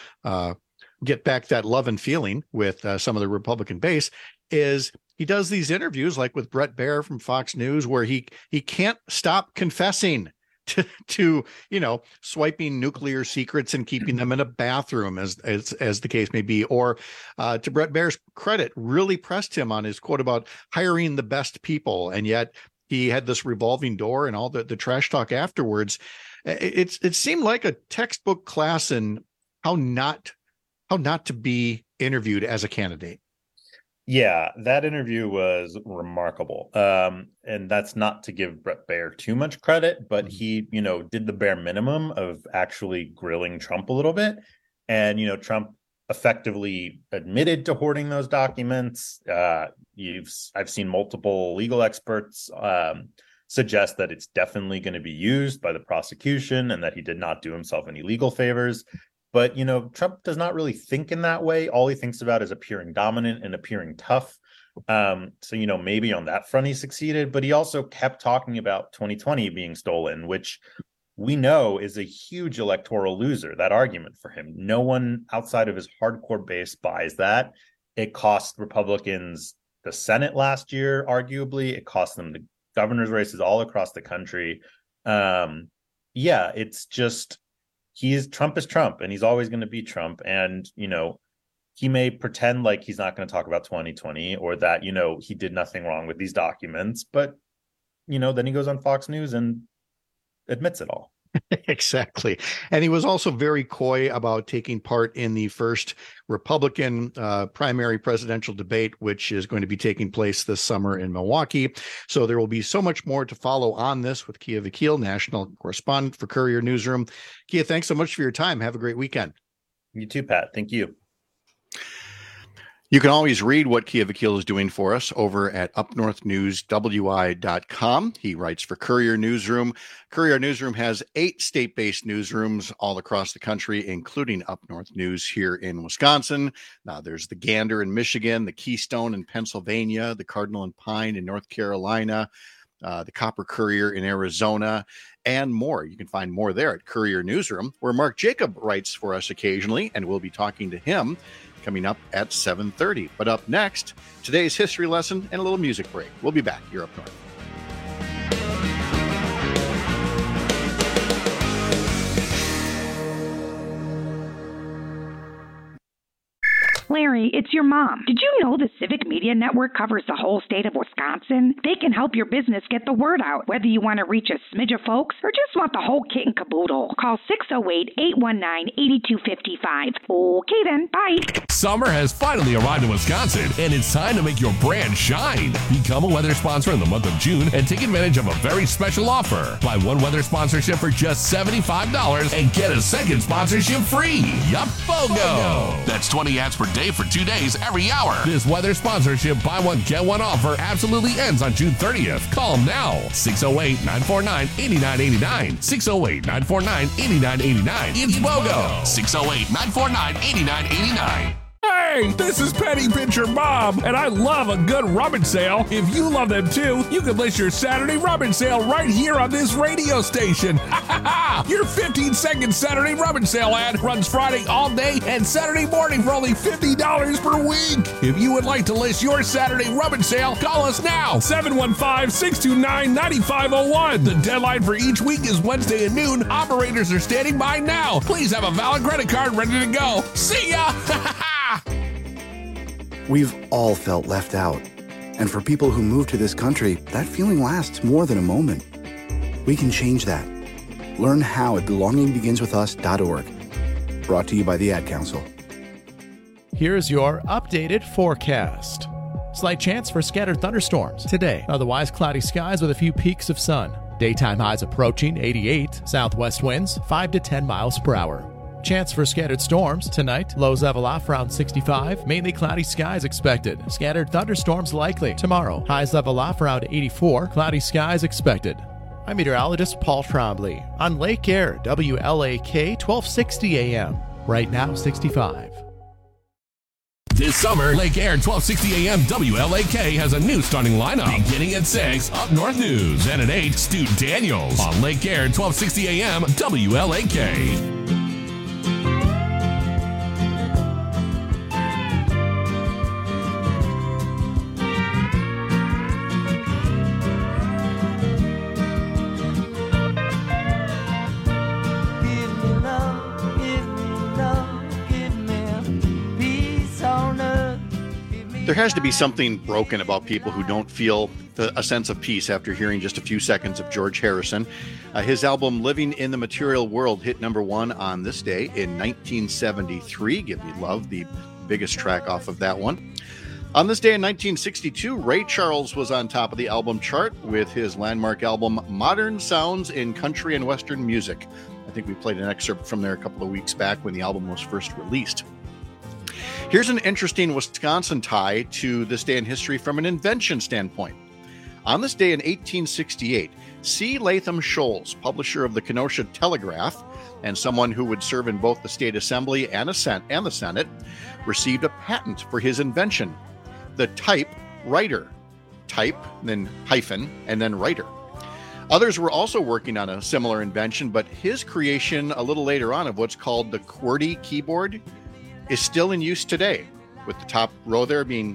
get back that love and feeling with some of the Republican base is he does these interviews like with Bret Baier from Fox News, where he can't stop confessing to swiping nuclear secrets and keeping them in a bathroom, as the case may be. Or to Bret Baier's credit, really pressed him on his quote about hiring the best people, and yet he had this revolving door and all the trash talk afterwards. It seemed like a textbook class in how not to be interviewed as a candidate. Yeah, that interview was remarkable. And that's not to give Bret Baier too much credit, but he, did the bare minimum of actually grilling Trump a little bit. And, Trump effectively admitted to hoarding those documents. I've seen multiple legal experts suggest that it's definitely going to be used by the prosecution and that he did not do himself any legal favors. But, Trump does not really think in that way. All he thinks about is appearing dominant and appearing tough. So, maybe on that front he succeeded, but he also kept talking about 2020 being stolen, which we know is a huge electoral loser, that argument for him. No one outside of his hardcore base buys that. It cost Republicans the Senate last year, arguably. It cost them the governor's races all across the country. It's just... Trump is Trump, and he's always going to be Trump. And, he may pretend like he's not going to talk about 2020 or that, he did nothing wrong with these documents. But, then he goes on Fox News and admits it all. Exactly. And he was also very coy about taking part in the first Republican primary presidential debate, which is going to be taking place this summer in Milwaukee. So there will be so much more to follow on this with Kia Vakil, national correspondent for Courier Newsroom. Kia, thanks so much for your time. Have a great weekend. You too, Pat. Thank you. You can always read what Kia Vakil is doing for us over at upnorthnewswi.com. He writes for Courier Newsroom. Courier Newsroom has 8 state-based newsrooms all across the country, including Up North News here in Wisconsin. Now, there's the Gander in Michigan, the Keystone in Pennsylvania, the Cardinal and Pine in North Carolina, the Copper Courier in Arizona, and more. You can find more there at Courier Newsroom, where Mark Jacob writes for us occasionally, and we'll be talking to him coming up at 7:30. But up next, today's history lesson and a little music break. We'll be back here up north. Larry, it's your mom. Did you know the Civic Media Network covers the whole state of Wisconsin? They can help your business get the word out, whether you want to reach a smidge of folks or just want the whole kit and caboodle. Call 608-819-8255. Okay then, bye. Summer has finally arrived in Wisconsin, and it's time to make your brand shine. Become a weather sponsor in the month of June and take advantage of a very special offer. Buy one weather sponsorship for just $75 and get a second sponsorship free. Yup, BOGO! That's 20 ads per day for 2 days every hour. This weather sponsorship buy one, get one offer absolutely ends on June 30th. Call them now. 608-949-8989. 608-949-8989. It's BOGO. 608-949-8989. Hey, this is Penny Pincher Bob, and I love a good rummage sale. If you love them too, you can list your Saturday rummage sale right here on this radio station. Your 15-second Saturday rummage sale ad runs Friday all day and Saturday morning for only $50 per week. If you would like to list your Saturday rummage sale, call us now, 715-629-9501. The deadline for each week is Wednesday at noon. Operators are standing by now. Please have a valid credit card ready to go. See ya! We've all felt left out. And for people who move to this country, that feeling lasts more than a moment. We can change that. Learn how at belongingbeginswithus.org. Brought to you by the Ad Council. Here's your updated forecast. Slight chance for scattered thunderstorms today. Otherwise, cloudy skies with a few peaks of sun. Daytime highs approaching 88. Southwest winds 5 to 10 miles per hour. Chance for scattered storms tonight. Lows level off around 65. Mainly cloudy skies expected. Scattered thunderstorms likely. Tomorrow, highs level off around 84. Cloudy skies expected. I'm meteorologist Paul Trombley on Lake Air, WLAK 1260 AM. Right now, 65. This summer, Lake Air 1260 AM WLAK has a new starting lineup. Beginning at 6, Up North News. And at 8, Stu Daniels on Lake Air 1260 AM WLAK. There has to be something broken about people who don't feel a sense of peace after hearing just a few seconds of George Harrison. His album Living in the Material World hit number 1 on this day in 1973. Give Me Love, the biggest track off of that one. On this day in 1962, Ray Charles was on top of the album chart with his landmark album Modern Sounds in Country and Western Music. I think we played an excerpt from there a couple of weeks back when the album was first released. Here's an interesting Wisconsin tie to this day in history from an invention standpoint. On this day in 1868, C. Latham Scholes, publisher of the Kenosha Telegraph, and someone who would serve in both the state assembly and the Senate, received a patent for his invention, the typewriter. Type, then hyphen, and then writer. Others were also working on a similar invention, but his creation a little later on of what's called the QWERTY keyboard is still in use today, with the top row there being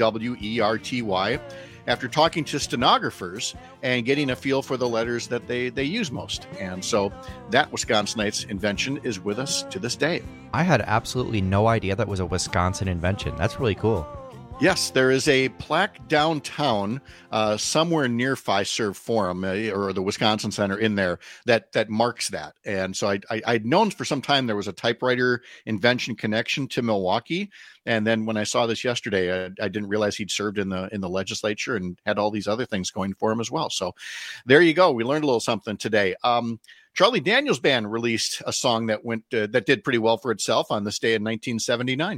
QWERTY, after talking to stenographers and getting a feel for the letters that they use most. And so that Wisconsinite's invention is with us to this day. I had absolutely no idea that was a Wisconsin invention. That's really cool. Yes, there is a plaque downtown somewhere near Fiserv Forum or the Wisconsin Center in there that marks that. And so I'd known for some time there was a typewriter invention connection to Milwaukee. And then when I saw this yesterday, I didn't realize he'd served in the legislature and had all these other things going for him as well. So there you go. We learned a little something today. Charlie Daniels Band released a song that did pretty well for itself on this day in 1979.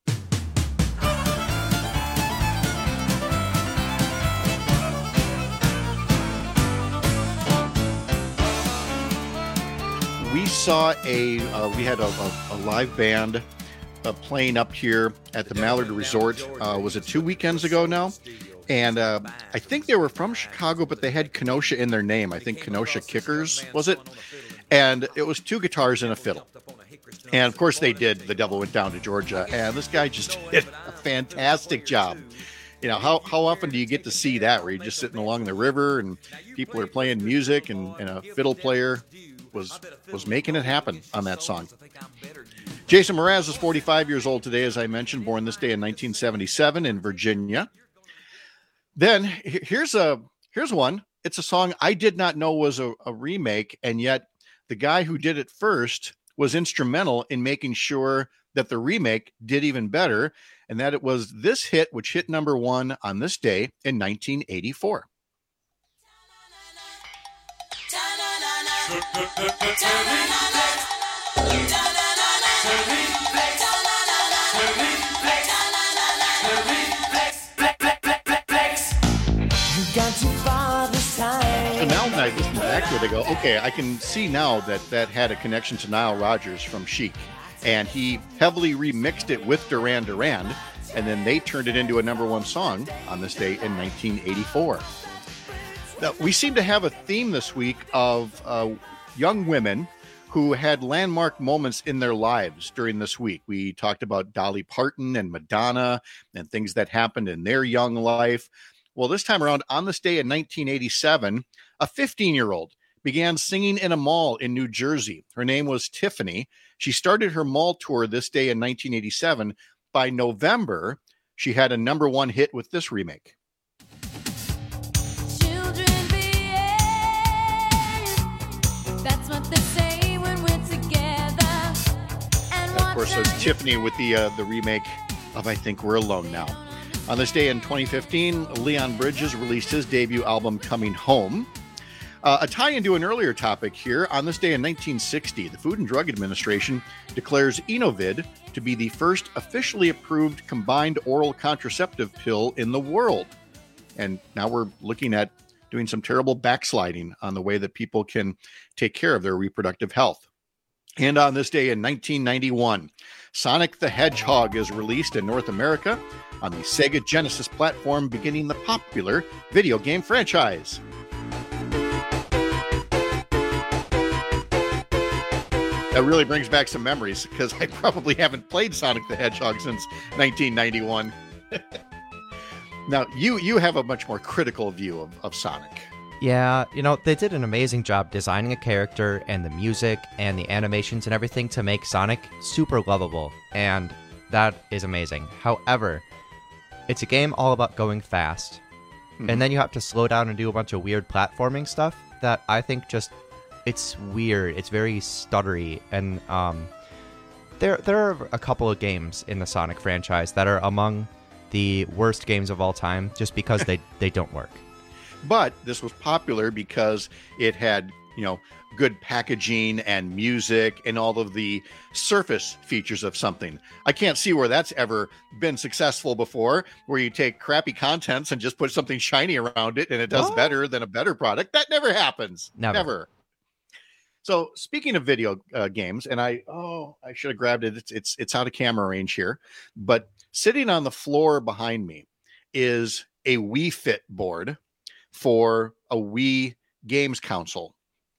We saw we had a live band playing up here at the Mallard Resort. Was it 2 weekends ago now? And I think they were from Chicago, but they had Kenosha in their name. I think Kenosha Kickers, was it? And it was 2 guitars and a fiddle. And of course they did The Devil Went Down to Georgia. And this guy just did a fantastic job. You know, how often do you get to see that, where you're just sitting along the river and people are playing music and a fiddle player was making it happen on that song. Jason Mraz is 45 years old today, as I mentioned, born this day in 1977 in Virginia. Then here's one. It's a song I did not know was a remake, and yet the guy who did it first was instrumental in making sure that the remake did even better, and that it was this hit, which hit number 1 on this day in 1984. So now when I listen back to it, I go, okay, I can see now that had a connection to Nile Rodgers from Chic. and he heavily remixed it with Duran Duran, and then they turned it into a #1 song on this day in 1984. Now, we seem to have a theme this week of young women who had landmark moments in their lives during this week. We talked about Dolly Parton and Madonna and things that happened in their young life. Well, this time around, on this day in 1987, a 15-year-old began singing in a mall in New Jersey. Her name was Tiffany. She started her mall tour this day in 1987. By November, she had a #1 hit with this remake. Of course, that's Tiffany with the remake of I Think We're Alone Now. On this day in 2015, Leon Bridges released his debut album, Coming Home. A tie into an earlier topic here, on this day in 1960, the Food and Drug Administration declares Enovid to be the first officially approved combined oral contraceptive pill in the world. And now we're looking at doing some terrible backsliding on the way that people can take care of their reproductive health. And on this day in 1991, Sonic the Hedgehog is released in North America on the Sega Genesis platform, beginning the popular video game franchise. That really brings back some memories, because I probably haven't played Sonic the Hedgehog since 1991. Now, you have a much more critical view of Sonic. Yeah, they did an amazing job designing a character and the music and the animations and everything to make Sonic super lovable, and that is amazing. However, it's a game all about going fast, and then you have to slow down and do a bunch of weird platforming stuff that I think it's weird. It's very stuttery, and there are a couple of games in the Sonic franchise that are among the worst games of all time just because they don't work. But this was popular because it had, good packaging and music and all of the surface features of something. I can't see where that's ever been successful before, where you take crappy contents and just put something shiny around it and it does better than a better product. That never happens. Never. So speaking of video games, and I should have grabbed it. It's out of camera range here, but sitting on the floor behind me is a Wii Fit board for a Wii games console.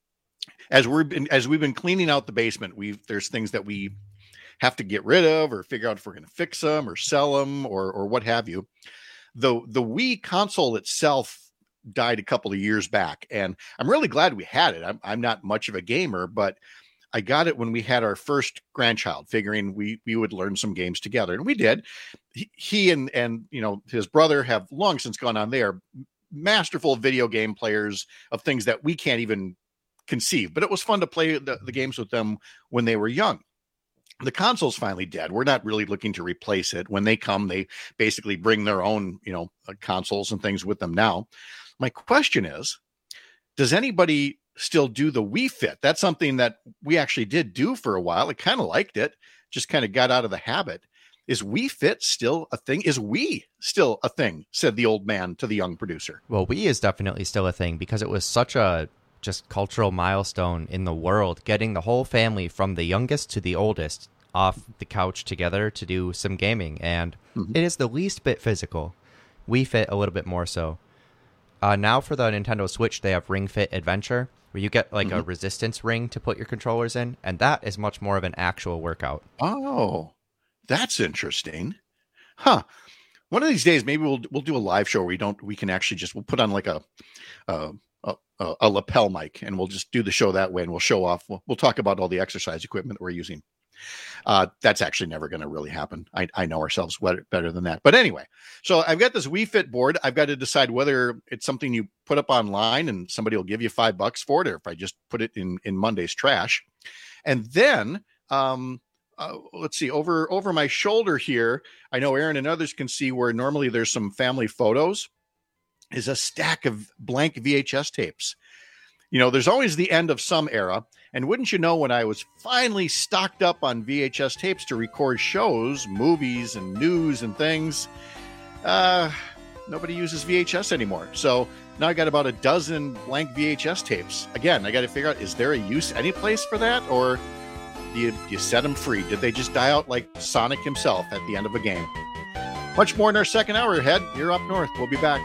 As we've been cleaning out the basement, there's things that we have to get rid of or figure out if we're going to fix them or sell them or what have you. The Wii console itself died a couple of years back, and I'm really glad we had it. I'm not much of a gamer, but I got it when we had our first grandchild, figuring we would learn some games together, and we did. He and his brother have long since gone on. They are masterful video game players of things that we can't even conceive, but it was fun to play the games with them when they were young. The console's finally dead. We're not really looking to replace it. When they come, they basically bring their own, consoles and things with them now. My question is, does anybody still do the Wii Fit? That's something that we actually did do for a while. I kind of liked it, just kind of got out of the habit. Is Wii Fit still a thing? Is Wii still a thing? Said the old man to the young producer. Well, Wii is definitely still a thing because it was such a just cultural milestone in the world, getting the whole family from the youngest to the oldest off the couch together to do some gaming. And it is the least bit physical. Wii Fit a little bit more so. Now for the Nintendo Switch, they have Ring Fit Adventure, where you get like a resistance ring to put your controllers in. And that is much more of an actual workout. Oh, that's interesting. Huh. One of these days, maybe we'll do a live show where we'll put on like a lapel mic and we'll just do the show that way, and we'll show off. We'll talk about all the exercise equipment that we're using. That's actually never going to really happen. I know ourselves better than that. But anyway, so I've got this Wii Fit board. I've got to decide whether it's something you put up online and somebody will give you $5 for it, or if I just put it in Monday's trash. And then, let's see, over my shoulder here, I know Aaron and others can see where normally there's some family photos, is a stack of blank VHS tapes. There's always the end of some era. And wouldn't you know, when I was finally stocked up on VHS tapes to record shows, movies, and news and things, nobody uses VHS anymore. So now I got about a dozen blank VHS tapes. Again, I got to figure out, is there a use any place for that? Or Do you set them free? Did they just die out like Sonic himself at the end of a game? Much more in our second hour ahead. You're Up North. We'll be back.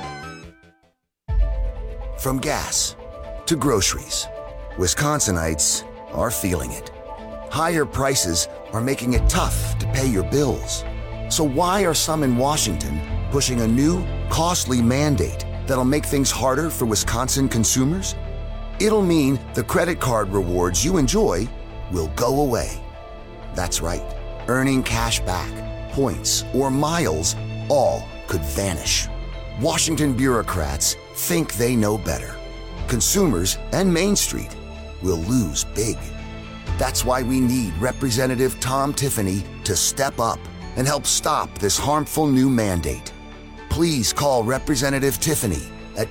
From gas to groceries, Wisconsinites are feeling it. Higher prices are making it tough to pay your bills. So why are some in Washington pushing a new, costly mandate that'll make things harder for Wisconsin consumers? It'll mean the credit card rewards you enjoy will go away. That's right. Earning cash back, points, or miles all could vanish. Washington bureaucrats think they know better. Consumers and Main Street will lose big. That's why we need Representative Tom Tiffany to step up and help stop this harmful new mandate. Please call Representative Tiffany at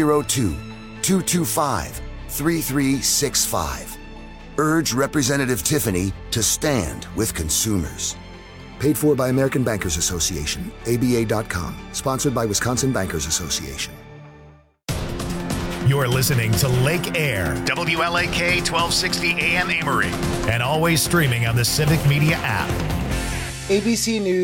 202-225-3365. Urge Representative Tiffany to stand with consumers. Paid for by American Bankers Association, ABA.com. Sponsored by Wisconsin Bankers Association. You're listening to Lake Air, WLAK 1260 AM Amory, and always streaming on the Civic Media app. ABC News